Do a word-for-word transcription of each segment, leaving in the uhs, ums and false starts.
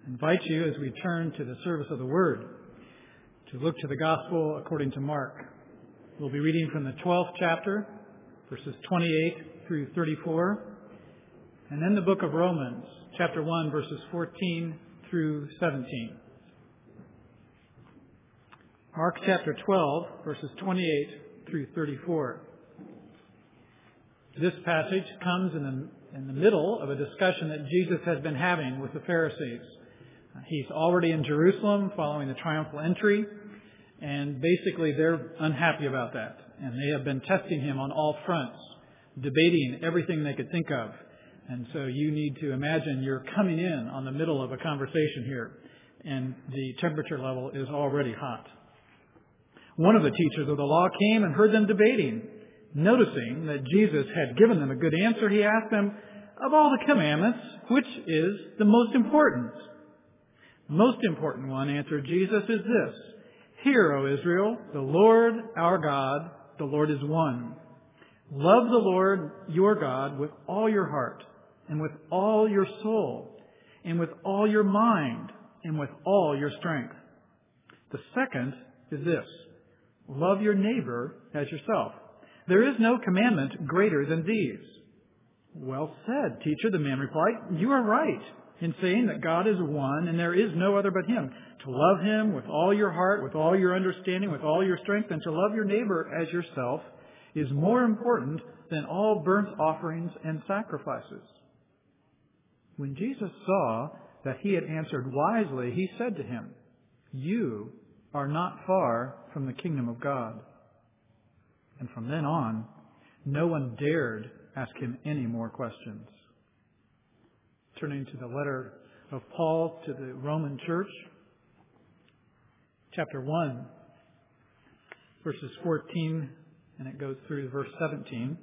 I invite you as we turn to the service of the Word to look to the Gospel according to Mark. We'll be reading from the twelfth chapter, verses twenty-eight through thirty-four, and then the book of Romans, chapter one, verses fourteen through seventeen. Mark chapter twelve, verses twenty-eight through thirty-four. This passage comes in the, in the middle of a discussion that Jesus has been having with the Pharisees. He's already in Jerusalem following the triumphal entry, and basically they're unhappy about that. And they have been testing him on all fronts, debating everything they could think of. And so you need to imagine you're coming in on the middle of a conversation here, and the temperature level is already hot. One of the teachers of the law came and heard them debating. Noticing that Jesus had given them a good answer, he asked them, "Of all the commandments, which is the most important?" The most important one, answered Jesus, is this: "Hear, O Israel, the Lord our God, the Lord is one. Love the Lord your God with all your heart, and with all your soul, and with all your mind, and with all your strength. The second is this: love your neighbor as yourself. There is no commandment greater than these." "Well said, teacher," the man replied. "You are right in saying that God is one and there is no other but Him. To love Him with all your heart, with all your understanding, with all your strength, and to love your neighbor as yourself is more important than all burnt offerings and sacrifices." When Jesus saw that he had answered wisely, he said to him, "You are not far from the kingdom of God." And from then on, no one dared ask him any more questions. Turning to the letter of Paul to the Roman church, chapter one, verses fourteen, and it goes through verse seventeen.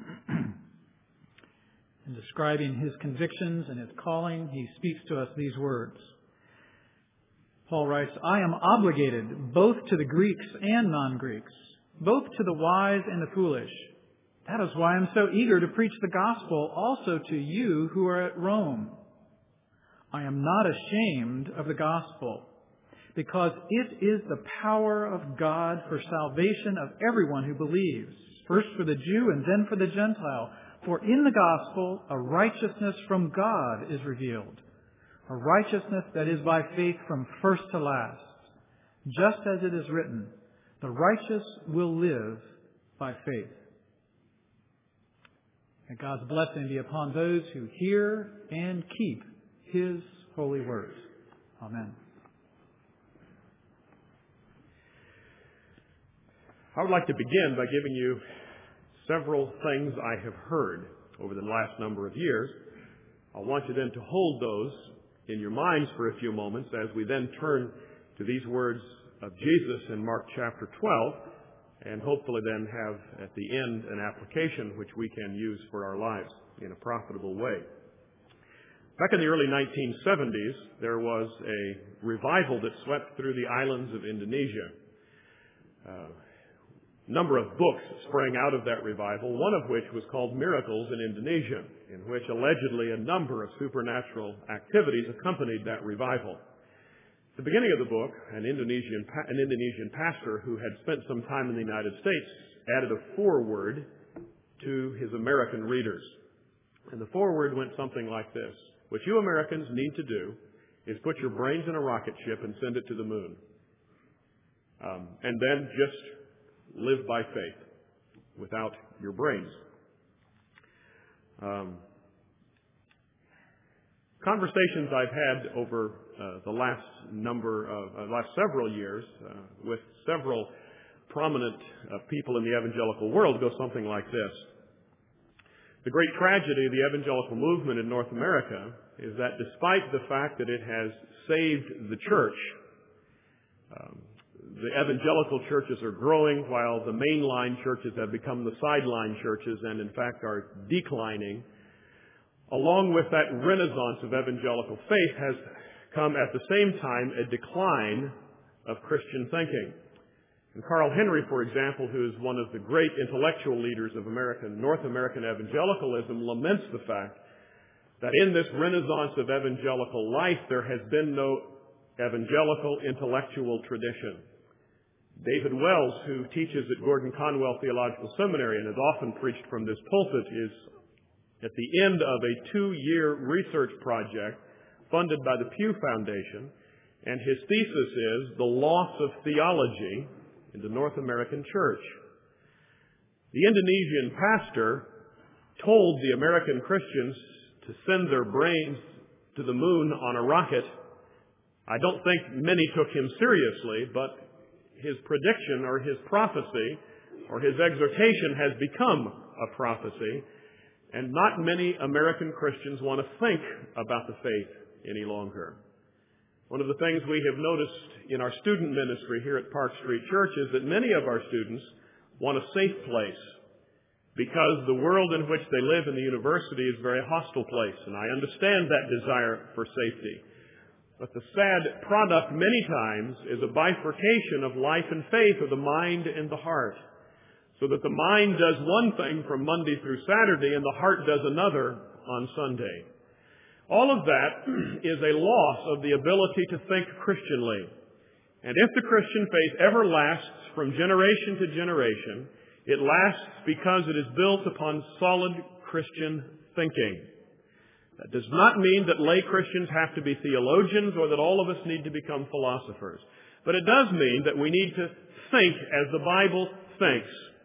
In describing his convictions and his calling, he speaks to us these words. Paul writes, "I am obligated both to the Greeks and non-Greeks, both to the wise and the foolish. That is why I am so eager to preach the gospel also to you who are at Rome. I am not ashamed of the gospel, because it is the power of God for salvation of everyone who believes, first for the Jew and then for the Gentile. For in the gospel a righteousness from God is revealed, a righteousness that is by faith from first to last, just as it is written, 'The righteous will live by faith.'" May God's blessing be upon those who hear and keep His holy word. Amen. I would like to begin by giving you several things I have heard over the last number of years. I want you then to hold those in your minds for a few moments as we then turn to these words of Jesus in Mark chapter twelve, and hopefully then have at the end an application which we can use for our lives in a profitable way. Back in the early nineteen seventies, there was a revival that swept through the islands of Indonesia. Uh, a number of books sprang out of that revival, one of which was called Miracles in Indonesia, in which allegedly a number of supernatural activities accompanied that revival. At the beginning of the book, an Indonesian, an Indonesian pastor who had spent some time in the United States added a foreword to his American readers. And the foreword went something like this: "What you Americans need to do is put your brains in a rocket ship and send it to the moon. Um, and then just live by faith without your brains." Um, conversations I've had over uh, the last number of uh, last several years uh, with several prominent uh, people in the evangelical world go something like this. The great tragedy of the evangelical movement in North America is that despite the fact that it has saved the church, um, the evangelical churches are growing while the mainline churches have become the sideline churches and in fact are declining. Along with that renaissance of evangelical faith has come at the same time a decline of Christian thinking. And Carl Henry, for example, who is one of the great intellectual leaders of American, North American evangelicalism, laments the fact that in this renaissance of evangelical life, there has been no evangelical intellectual tradition. David Wells, who teaches at Gordon Conwell Theological Seminary and has often preached from this pulpit, is at the end of a two-year research project funded by the Pew Foundation, and his thesis is The Loss of Theology in the North American Church. The Indonesian pastor told the American Christians to send their brains to the moon on a rocket. I don't think many took him seriously, but his prediction or his prophecy or his exhortation has become a prophecy, and not many American Christians want to think about the faith any longer. One of the things we have noticed in our student ministry here at Park Street Church is that many of our students want a safe place, because the world in which they live in the university is a very hostile place, and I understand that desire for safety. But the sad product many times is a bifurcation of life and faith, of the mind and the heart, so that the mind does one thing from Monday through Saturday and the heart does another on Sunday. All of that is a loss of the ability to think Christianly. And if the Christian faith ever lasts from generation to generation, it lasts because it is built upon solid Christian thinking. That does not mean that lay Christians have to be theologians or that all of us need to become philosophers. But it does mean that we need to think as the Bible thinks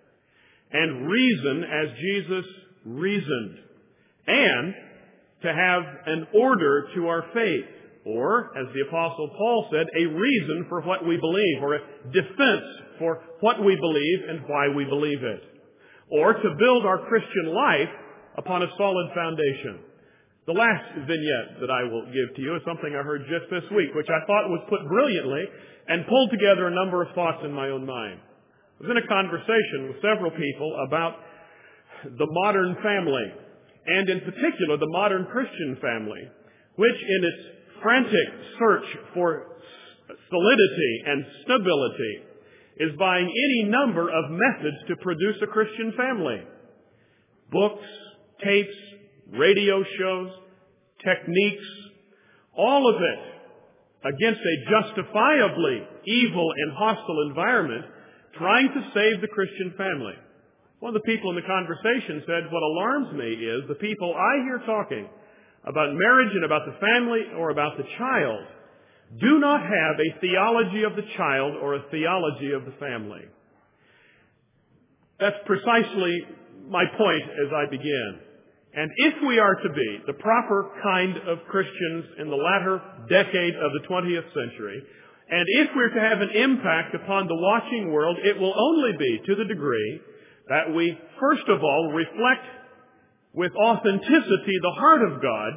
and reason as Jesus reasoned, and to have an order to our faith, or, as the Apostle Paul said, a reason for what we believe, or a defense for what we believe and why we believe it, or to build our Christian life upon a solid foundation. The last vignette that I will give to you is something I heard just this week, which I thought was put brilliantly and pulled together a number of thoughts in my own mind. I was in a conversation with several people about the modern family, and in particular the modern Christian family, which in its frantic search for solidity and stability is buying any number of methods to produce a Christian family. Books, tapes, radio shows, techniques, all of it against a justifiably evil and hostile environment, trying to save the Christian family. One of the people in the conversation said, what alarms me is the people I hear talking about marriage and about the family or about the child do not have a theology of the child or a theology of the family. That's precisely my point as I begin. And if we are to be the proper kind of Christians in the latter decade of the twentieth century, and if we're to have an impact upon the watching world, it will only be to the degree that we, first of all, reflect with authenticity the heart of God,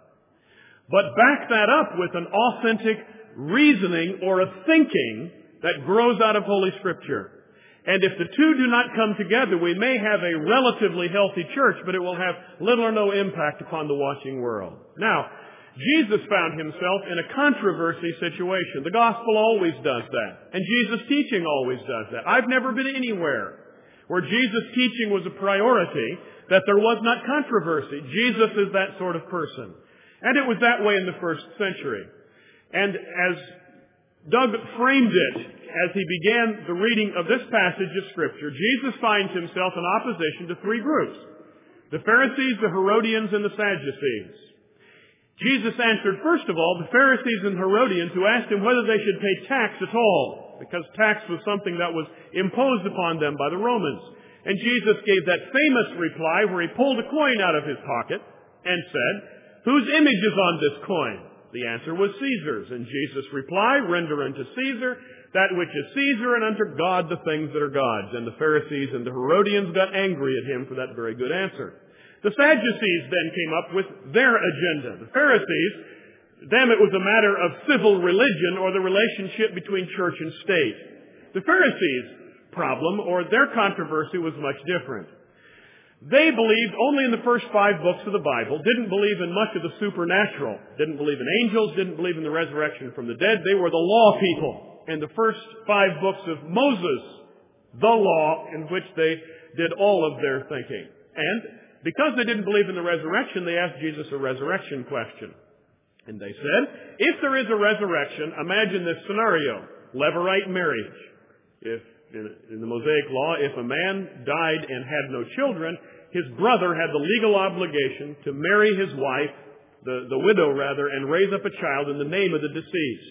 but back that up with an authentic reasoning or a thinking that grows out of Holy Scripture. And if the two do not come together, we may have a relatively healthy church, but it will have little or no impact upon the watching world. Now, Jesus found himself in a controversy situation. The gospel always does that. And Jesus' teaching always does that. I've never been anywhere where Jesus' teaching was a priority that there was not controversy. Jesus is that sort of person. And it was that way in the first century. And as Doug framed it, as he began the reading of this passage of Scripture, Jesus finds himself in opposition to three groups: the Pharisees, the Herodians, and the Sadducees. Jesus answered, first of all, the Pharisees and Herodians, who asked him whether they should pay tax at all, because tax was something that was imposed upon them by the Romans. And Jesus gave that famous reply where he pulled a coin out of his pocket and said, "Whose image is on this coin?" The answer was Caesar's. And Jesus replied, "Render unto Caesar that which is Caesar, and unto God the things that are God's." And the Pharisees and the Herodians got angry at him for that very good answer. The Sadducees then came up with their agenda. The Pharisees, them it was a matter of civil religion or the relationship between church and state. The Pharisees' problem or their controversy was much different. They believed only in the first five books of the Bible, didn't believe in much of the supernatural, didn't believe in angels, didn't believe in the resurrection from the dead. They were the law people. And the first five books of Moses, the law in which they did all of their thinking. And Because they didn't believe in the resurrection, they asked Jesus a resurrection question. And they said, if there is a resurrection, imagine this scenario, Levirate marriage. If in the Mosaic law, if a man died and had no children, his brother had the legal obligation to marry his wife, the, the widow rather, and raise up a child in the name of the deceased.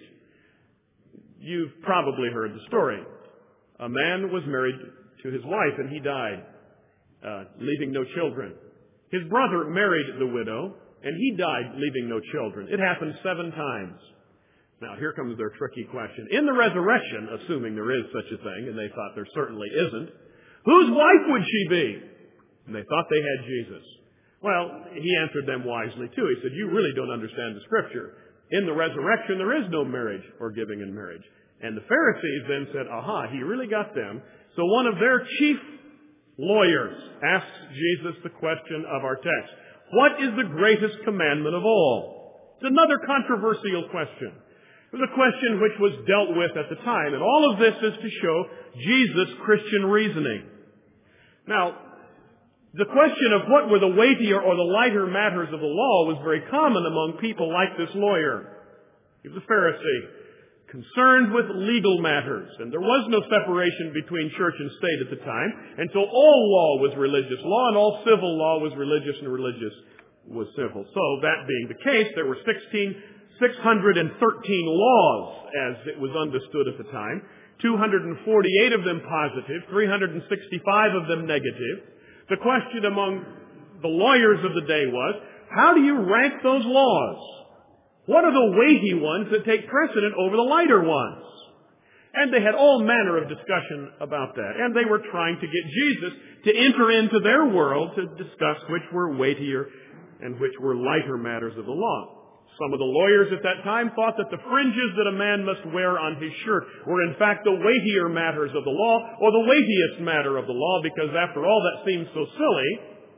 You've probably heard the story. A man was married to his wife and he died, uh, leaving no children. His brother married the widow and he died, leaving no children. It happened seven times. Now, here comes their tricky question. In the resurrection, assuming there is such a thing, and they thought there certainly isn't, whose wife would she be? And they thought they had Jesus. Well, he answered them wisely, too. He said, you really don't understand the Scripture. In the resurrection, there is no marriage or giving in marriage. And the Pharisees then said, aha, he really got them. So one of their chief lawyers asks Jesus the question of our text. What is the greatest commandment of all? It's another controversial question. It was a question which was dealt with at the time. And all of this is to show Jesus' Christian reasoning. Now, the question of what were the weightier or the lighter matters of the law was very common among people like this lawyer. He was a Pharisee, concerned with legal matters. And there was no separation between church and state at the time. And so all law was religious law and all civil law was religious and religious was civil. So that being the case, there were sixteen six hundred thirteen laws, as it was understood at the time, two hundred forty-eight of them positive, three hundred sixty-five of them negative. The question among the lawyers of the day was, how do you rank those laws? What are the weighty ones that take precedent over the lighter ones? And they had all manner of discussion about that. And they were trying to get Jesus to enter into their world to discuss which were weightier and which were lighter matters of the law. Some of the lawyers at that time thought that the fringes that a man must wear on his shirt were in fact the weightier matters of the law, or the weightiest matter of the law, because after all that seems so silly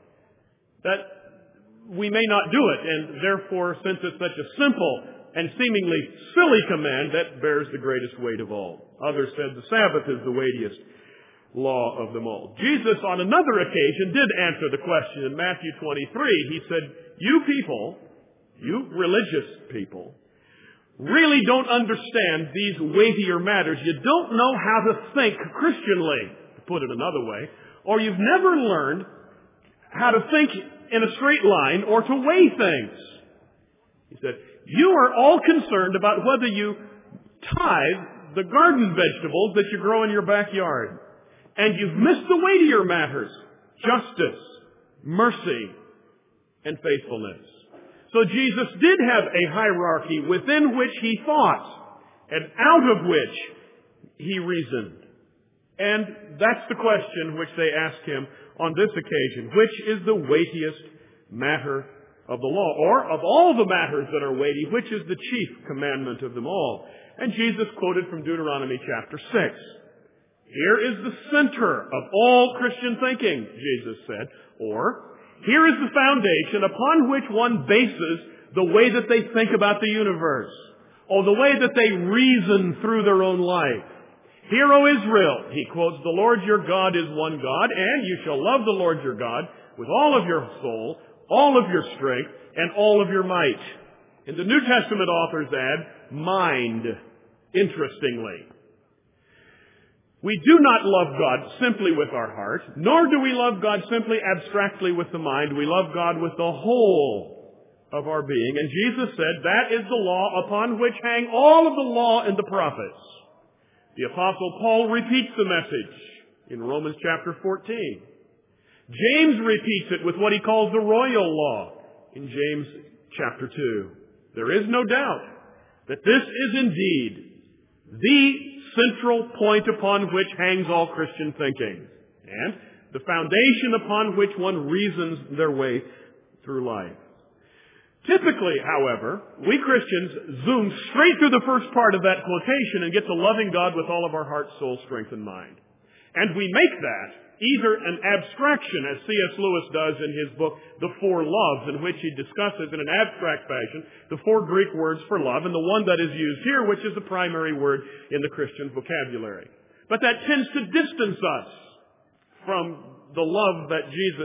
that we may not do it. And therefore, since it's such a simple and seemingly silly command, that bears the greatest weight of all. Others said the Sabbath is the weightiest law of them all. Jesus, on another occasion, did answer the question in Matthew twenty-three. He said, you people... You religious people really don't understand these weightier matters. You don't know how to think Christianly, to put it another way, or you've never learned how to think in a straight line or to weigh things. He said, you are all concerned about whether you tithe the garden vegetables that you grow in your backyard. And you've missed the weightier matters, justice, mercy, and faithfulness. So Jesus did have a hierarchy within which he thought and out of which he reasoned. And that's the question which they asked him on this occasion. Which is the weightiest matter of the law? Or of all the matters that are weighty, which is the chief commandment of them all? And Jesus quoted from Deuteronomy chapter six. Here is the center of all Christian thinking, Jesus said. Or, here is the foundation upon which one bases the way that they think about the universe, or the way that they reason through their own life. Hear, O Israel, he quotes, the Lord your God is one God, and you shall love the Lord your God with all of your soul, all of your strength, and all of your might. And the New Testament authors add, mind, interestingly. We do not love God simply with our heart, nor do we love God simply abstractly with the mind. We love God with the whole of our being. And Jesus said that is the law upon which hang all of the law and the prophets. The Apostle Paul repeats the message in Romans chapter fourteen. James repeats it with what he calls the royal law in James chapter two. There is no doubt that this is indeed the central point upon which hangs all Christian thinking, and the foundation upon which one reasons their way through life. Typically, however, we Christians zoom straight through the first part of that quotation and get to loving God with all of our heart, soul, strength, and mind. And we make that either an abstraction, as C S Lewis does in his book, The Four Loves, in which he discusses in an abstract fashion the four Greek words for love, and the one that is used here, which is the primary word in the Christian vocabulary. But that tends to distance us from the love that Jesus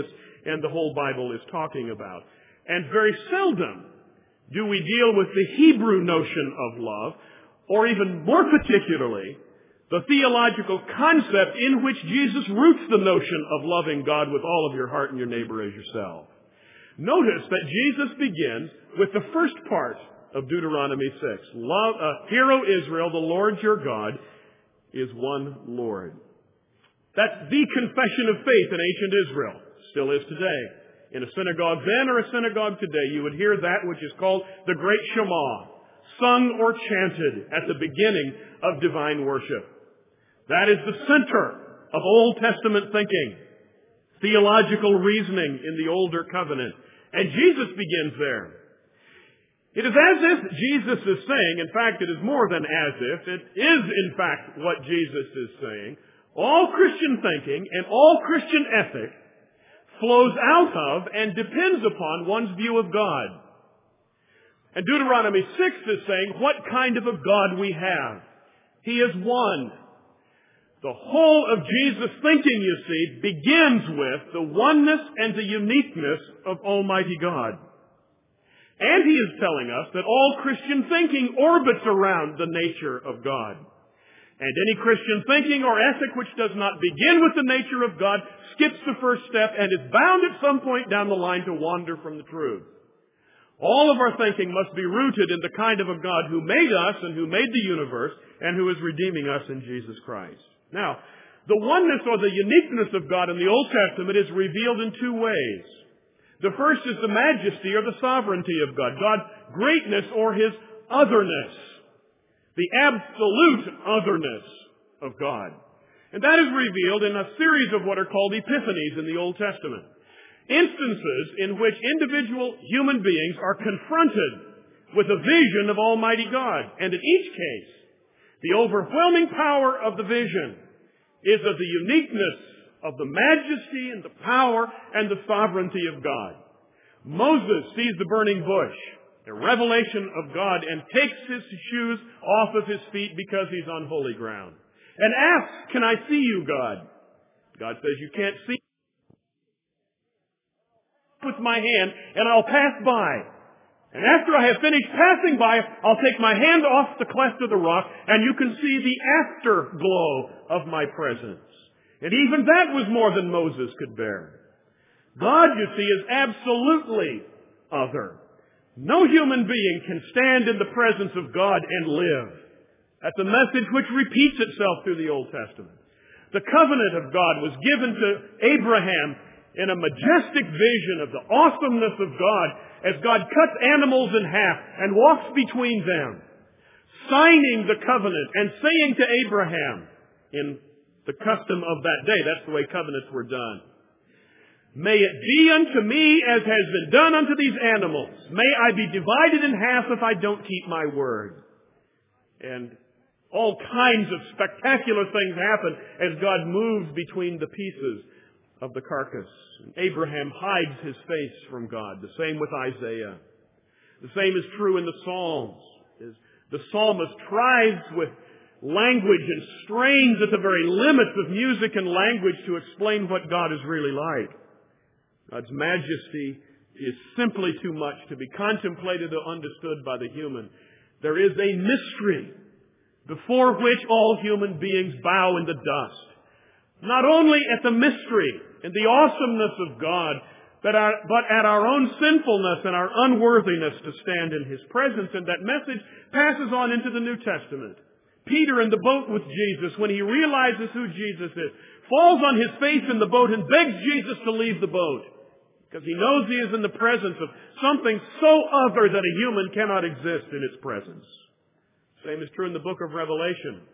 and the whole Bible is talking about. And very seldom do we deal with the Hebrew notion of love, or even more particularly, the theological concept in which Jesus roots the notion of loving God with all of your heart and your neighbor as yourself. Notice that Jesus begins with the first part of Deuteronomy six. Love, uh, Hear, O Israel, the Lord your God is one Lord. That's the confession of faith in ancient Israel. Still is today. In a synagogue then or a synagogue today, you would hear that which is called the Great Shema, sung or chanted at the beginning of divine worship. That is the center of Old Testament thinking, theological reasoning in the older covenant. And Jesus begins there. It is as if Jesus is saying, in fact, it is more than as if, it is in fact what Jesus is saying, all Christian thinking and all Christian ethic flows out of and depends upon one's view of God. And Deuteronomy six is saying what kind of a God we have. He is one. The whole of Jesus' thinking, you see, begins with the oneness and the uniqueness of Almighty God. And he is telling us that all Christian thinking orbits around the nature of God. And any Christian thinking or ethic which does not begin with the nature of God skips the first step and is bound at some point down the line to wander from the truth. All of our thinking must be rooted in the kind of a God who made us and who made the universe and who is redeeming us in Jesus Christ. Now, the oneness or the uniqueness of God in the Old Testament is revealed in two ways. The first is the majesty or the sovereignty of God, God's greatness or His otherness, the absolute otherness of God. And that is revealed in a series of what are called epiphanies in the Old Testament. Instances in which individual human beings are confronted with a vision of Almighty God. And in each case, the overwhelming power of the vision is of the uniqueness of the majesty and the power and the sovereignty of God. Moses sees the burning bush, a revelation of God, and takes his shoes off of his feet because he's on holy ground. And asks, "Can I see you, God?" God says, "You can't see with my hand, and I'll pass by. And after I have finished passing by, I'll take my hand off the cleft of the rock, and you can see the afterglow of my presence." And even that was more than Moses could bear. God, you see, is absolutely other. No human being can stand in the presence of God and live. That's a message which repeats itself through the Old Testament. The covenant of God was given to Abraham in a majestic vision of the awesomeness of God as God cuts animals in half and walks between them, signing the covenant and saying to Abraham, in the custom of that day, that's the way covenants were done, "May it be unto me as has been done unto these animals. May I be divided in half if I don't keep my word." And all kinds of spectacular things happen as God moves between the pieces of the carcass. Abraham hides his face from God. The same with Isaiah. The same is true in the Psalms. The psalmist tries with language and strains at the very limits of music and language to explain what God is really like. God's majesty is simply too much to be contemplated or understood by the human. There is a mystery before which all human beings bow in the dust. Not only at the mystery and the awesomeness of God, but, our, but at our own sinfulness and our unworthiness to stand in His presence. And that message passes on into the New Testament. Peter in the boat with Jesus, when he realizes who Jesus is, falls on his face in the boat and begs Jesus to leave the boat, because he knows he is in the presence of something so other that a human cannot exist in its presence. Same is true in the book of Revelation.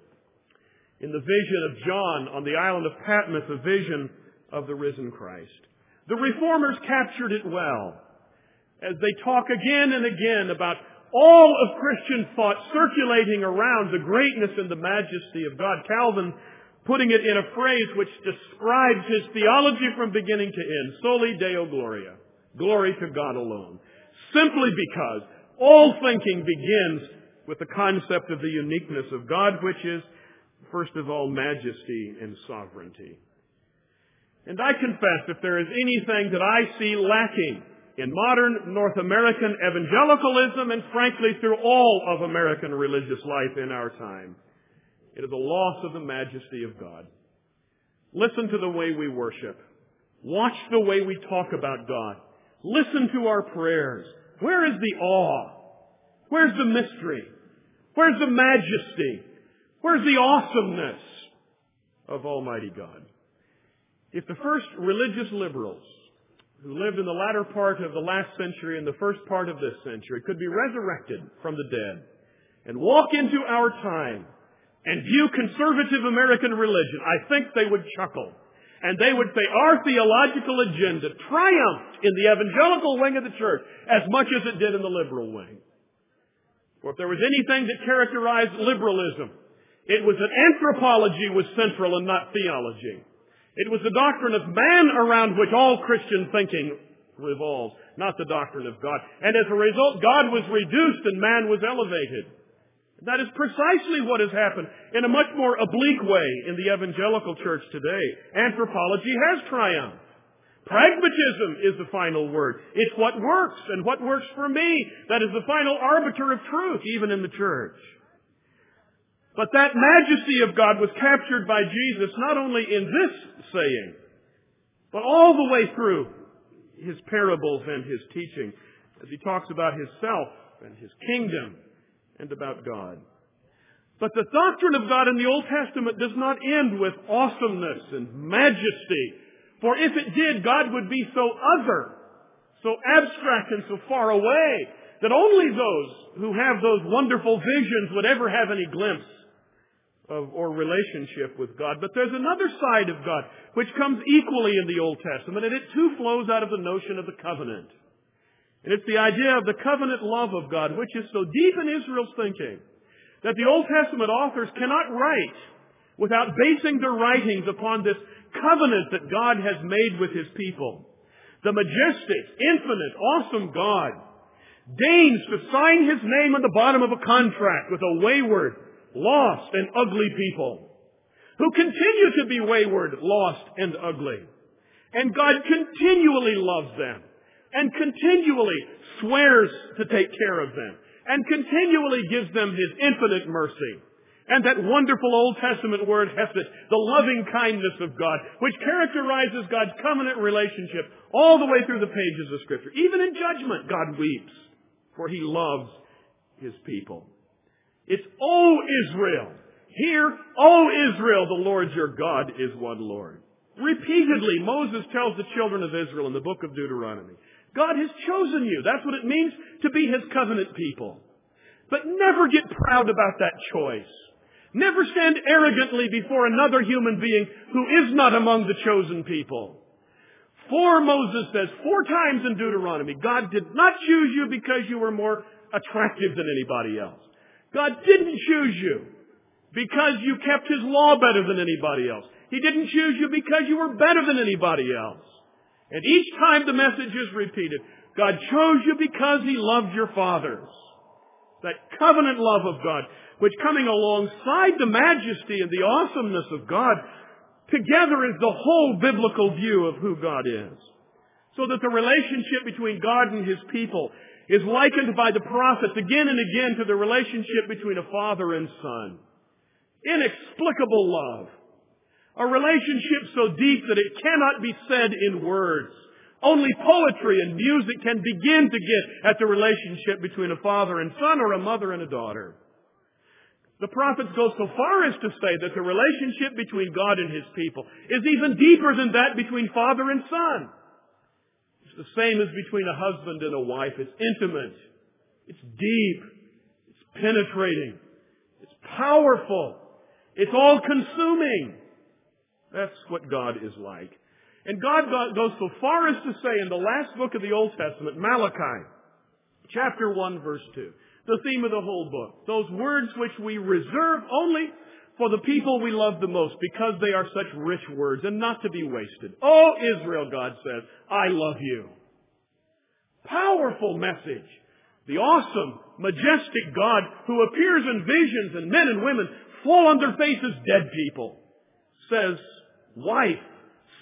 In the vision of John on the island of Patmos, a vision of the risen Christ. The Reformers captured it well as they talk again and again about all of Christian thought circulating around the greatness and the majesty of God. Calvin putting it in a phrase which describes his theology from beginning to end. Soli Deo Gloria. Glory to God alone. Simply because all thinking begins with the concept of the uniqueness of God, which is, first of all, majesty and sovereignty. And I confess, if there is anything that I see lacking in modern North American evangelicalism and frankly through all of American religious life in our time, it is a loss of the majesty of God. Listen to the way we worship. Watch the way we talk about God. Listen to our prayers. Where is the awe? Where's the mystery? Where's the majesty? Where's the awesomeness of Almighty God? If the first religious liberals who lived in the latter part of the last century and the first part of this century could be resurrected from the dead and walk into our time and view conservative American religion, I think they would chuckle. And they would say, our theological agenda triumphed in the evangelical wing of the church as much as it did in the liberal wing. For if there was anything that characterized liberalism, it was that anthropology was central and not theology. It was the doctrine of man around which all Christian thinking revolves, not the doctrine of God. And as a result, God was reduced and man was elevated. That is precisely what has happened in a much more oblique way in the evangelical church today. Anthropology has triumphed. Pragmatism is the final word. It's what works, and what works for me. That is the final arbiter of truth, even in the church. But that majesty of God was captured by Jesus not only in this saying, but all the way through his parables and his teaching, as he talks about himself and his kingdom and about God. But the doctrine of God in the Old Testament does not end with awesomeness and majesty. For if it did, God would be so other, so abstract and so far away, that only those who have those wonderful visions would ever have any glimpse of or relationship with God. But there's another side of God which comes equally in the Old Testament, and it too flows out of the notion of the covenant. And it's the idea of the covenant love of God, which is so deep in Israel's thinking that the Old Testament authors cannot write without basing their writings upon this covenant that God has made with his people. The majestic, infinite, awesome God deigns to sign his name on the bottom of a contract with a wayward, lost, and ugly people who continue to be wayward, lost, and ugly. And God continually loves them and continually swears to take care of them and continually gives them his infinite mercy. And that wonderful Old Testament word, hesed, the loving kindness of God, which characterizes God's covenant relationship all the way through the pages of Scripture. Even in judgment, God weeps, for he loves his people. It's, O Israel, hear, O Israel, the Lord your God is one Lord. Repeatedly, Moses tells the children of Israel in the book of Deuteronomy, God has chosen you. That's what it means to be his covenant people. But never get proud about that choice. Never stand arrogantly before another human being who is not among the chosen people. For, Moses says, four times in Deuteronomy, God did not choose you because you were more attractive than anybody else. God didn't choose you because you kept his law better than anybody else. He didn't choose you because you were better than anybody else. And each time the message is repeated, God chose you because he loved your fathers. That covenant love of God, which coming alongside the majesty and the awesomeness of God, together is the whole biblical view of who God is. So that the relationship between God and his people is likened by the prophets again and again to the relationship between a father and son. Inexplicable love. A relationship so deep that it cannot be said in words. Only poetry and music can begin to get at the relationship between a father and son or a mother and a daughter. The prophets go so far as to say that the relationship between God and his people is even deeper than that between father and son. It's the same as between a husband and a wife. It's intimate. It's deep. It's penetrating. It's powerful. It's all-consuming. That's what God is like. And God goes so far as to say in the last book of the Old Testament, Malachi, chapter one, verse two, the theme of the whole book, those words which we reserve only for the people we love the most because they are such rich words and not to be wasted. O Israel, God says, I love you. Powerful message. The awesome, majestic God who appears in visions and men and women fall on their faces dead people says, wife,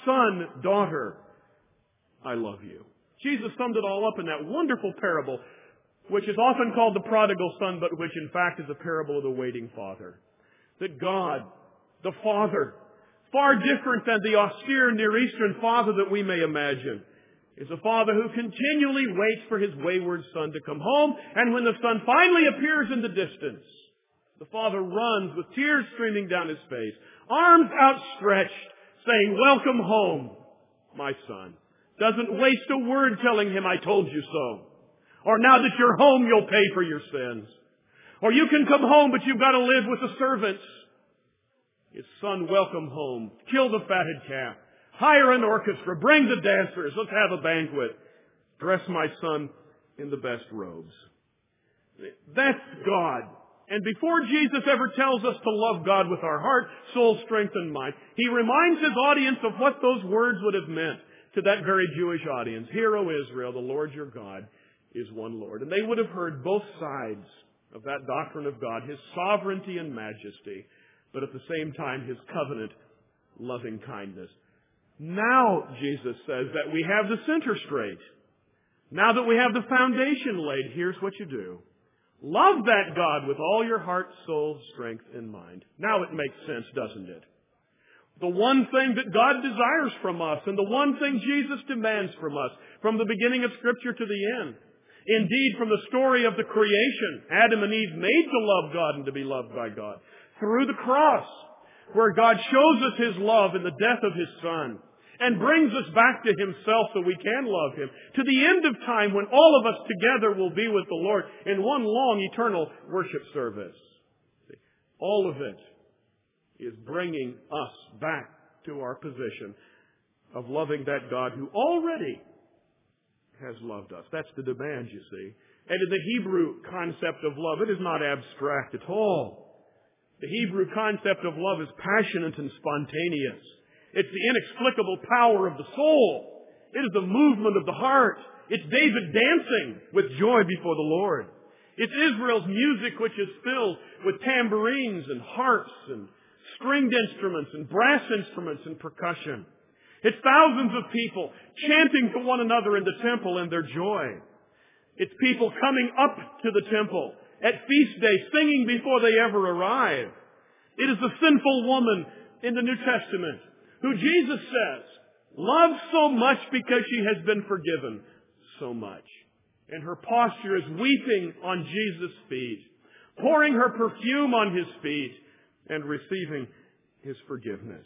son, daughter, I love you. Jesus summed it all up in that wonderful parable, which is often called the prodigal son, but which in fact is a parable of the waiting father. That God, the Father, far different than the austere Near Eastern father that we may imagine, is a father who continually waits for his wayward son to come home, and when the son finally appears in the distance, the father runs with tears streaming down his face, arms outstretched, saying, "Welcome home, my son." Doesn't waste a word telling him, "I told you so." Or, "Now that you're home, you'll pay for your sins." Or, "You can come home, but you've got to live with the servants." His son, welcome home. Kill the fatted calf. Hire an orchestra. Bring the dancers. Let's have a banquet. Dress my son in the best robes. That's God. And before Jesus ever tells us to love God with our heart, soul, strength, and mind, He reminds His audience of what those words would have meant to that very Jewish audience. "Hear, O Israel, the Lord your God is one Lord." And they would have heard both sides of that doctrine of God, His sovereignty and majesty, but at the same time, His covenant loving kindness. Now, Jesus says that we have the center straight. Now that we have the foundation laid, here's what you do. Love that God with all your heart, soul, strength, and mind. Now it makes sense, doesn't it? The one thing that God desires from us, and the one thing Jesus demands from us, from the beginning of Scripture to the end. Indeed, from the story of the creation, Adam and Eve made to love God and to be loved by God. Through the cross, where God shows us His love in the death of His Son, and brings us back to Himself so we can love Him. To the end of time, when all of us together will be with the Lord in one long eternal worship service. All of it is bringing us back to our position of loving that God who already has loved us. That's the demand, you see. And in the Hebrew concept of love, it is not abstract at all. The Hebrew concept of love is passionate and spontaneous. It's the inexplicable power of the soul. It is the movement of the heart. It's David dancing with joy before the Lord. It's Israel's music, which is filled with tambourines and harps and stringed instruments and brass instruments and percussion. It's thousands of people chanting to one another in the temple in their joy. It's people coming up to the temple at feast day, singing before they ever arrive. It is the sinful woman in the New Testament who Jesus says loves so much because she has been forgiven so much. And her posture is weeping on Jesus' feet, pouring her perfume on His feet, and receiving His forgiveness.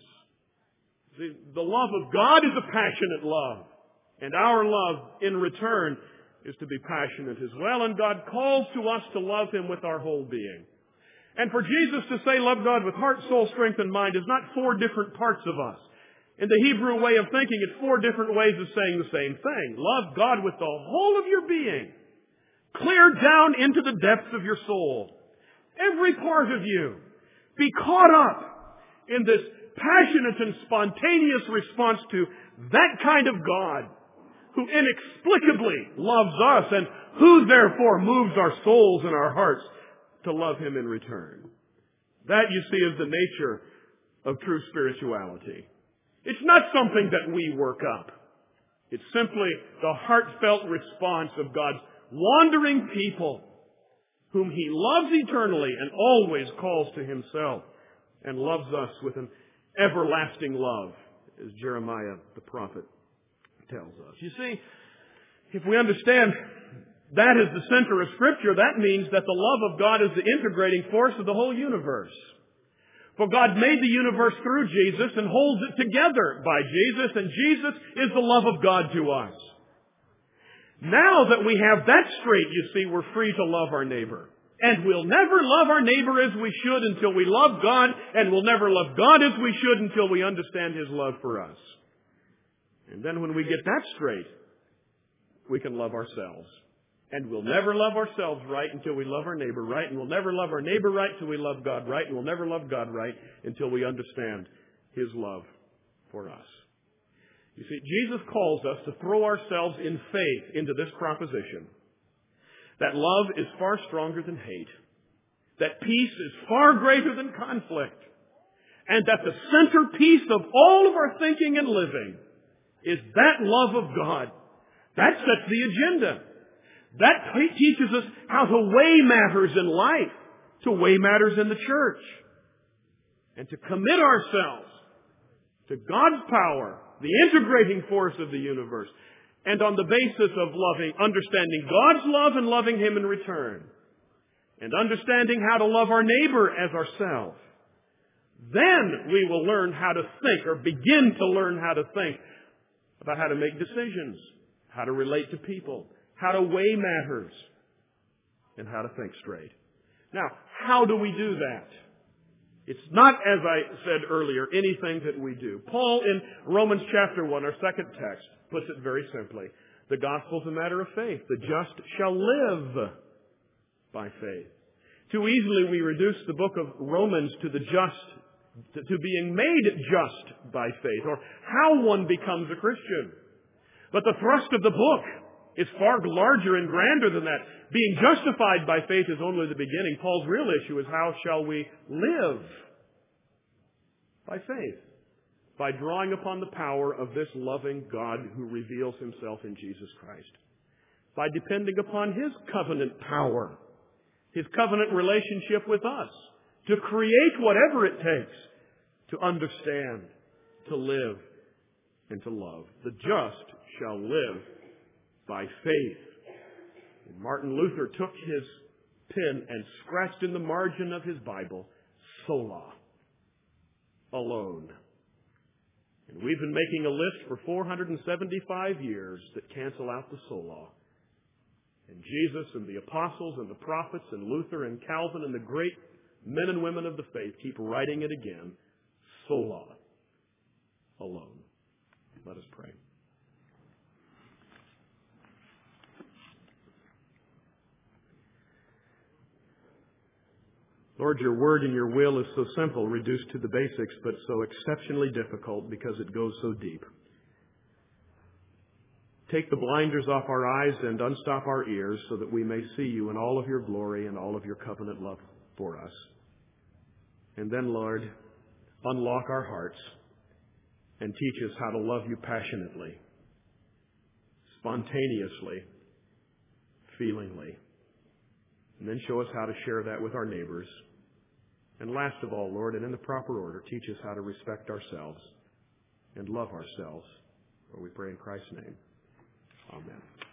The, the love of God is a passionate love, and our love in return is to be passionate as well, and God calls to us to love Him with our whole being. And for Jesus to say love God with heart, soul, strength, and mind is not four different parts of us. In the Hebrew way of thinking, it's four different ways of saying the same thing. Love God with the whole of your being, clear down into the depths of your soul. Every part of you. Be caught up in this passionate and spontaneous response to that kind of God who inexplicably loves us and who therefore moves our souls and our hearts to love Him in return. That, you see, is the nature of true spirituality. It's not something that we work up. It's simply the heartfelt response of God's wandering people whom He loves eternally and always calls to Himself and loves us with an everlasting love, as Jeremiah the prophet tells us. You see, if we understand that is the center of Scripture, that means that the love of God is the integrating force of the whole universe. For God made the universe through Jesus and holds it together by Jesus, and Jesus is the love of God to us. Now that we have that straight, you see, we're free to love our neighbor. And we'll never love our neighbor as we should until we love God, and we'll never love God as we should until we understand His love for us. And then when we get that straight, we can love ourselves. And we'll never love ourselves right until we love our neighbor right, and we'll never love our neighbor right until we love God right, and we'll never love God right until we understand His love for us. You see, Jesus calls us to throw ourselves in faith into this proposition that love is far stronger than hate, that peace is far greater than conflict, And that the centerpiece of all of our thinking and living is that love of God. That sets the agenda. That teaches us how to weigh matters in life, to weigh matters in the church, and to commit ourselves to God's power, the integrating force of the universe, and on the basis of loving, understanding God's love and loving Him in return, and understanding how to love our neighbor as ourselves. Then we will learn how to think, or begin to learn how to think about how to make decisions, how to relate to people, how to weigh matters, and how to think straight. Now, how do we do that? It's not, as I said earlier, anything that we do. Paul in Romans chapter one, our second text, puts it very simply. The gospel is a matter of faith. The just shall live by faith. Too easily we reduce the book of Romans to the just, to, to being made just by faith, or how one becomes a Christian. But the thrust of the book is far larger and grander than that. Being justified by faith is only the beginning. Paul's real issue is how shall we live by faith? By drawing upon the power of this loving God who reveals Himself in Jesus Christ. By depending upon His covenant power, His covenant relationship with us, to create whatever it takes to understand, to live, and to love. The just shall live by faith. And Martin Luther took his pen and scratched in the margin of his Bible, sola, alone. And we've been making a list for four hundred seventy-five years that cancel out the sola. And Jesus and the apostles and the prophets and Luther and Calvin and the great men and women of the faith keep writing it again, sola, alone. Let us pray. Lord, your word and your will is so simple, reduced to the basics, but so exceptionally difficult because it goes so deep. Take the blinders off our eyes and unstop our ears so that we may see you in all of your glory and all of your covenant love for us. And then, Lord, unlock our hearts and teach us how to love you passionately, spontaneously, feelingly. And then show us how to share that with our neighbors. And last of all, Lord, and in the proper order, teach us how to respect ourselves and love ourselves. For we pray in Christ's name. Amen.